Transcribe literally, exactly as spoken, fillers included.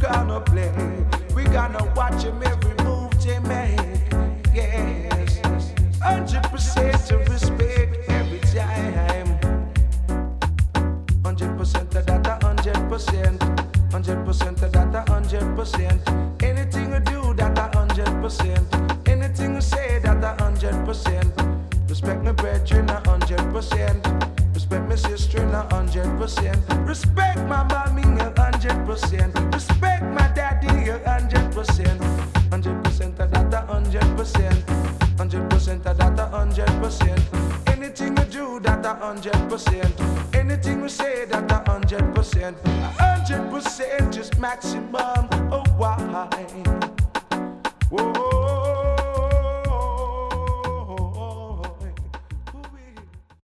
gonna play. We gonna watch him every move they make. Yes, hundred percent to respect every time. Hundred percent of that, a hundred percent. Hundred percent of that, a hundred percent. Anything you do, that a hundred percent. Anything you say, that a hundred percent. Respect my brethren, a hundred percent. Respect my sister, a hundred percent. Respect my mommy, a hundred percent. Respect my daddy, a hundred percent. Hundred percent of that, a hundred percent. Hundred percent of that, a hundred percent. Anything you do, that a hundred percent. Anything you say, that a hundred percent. A hundred percent is maximum. Oh why? Whoa.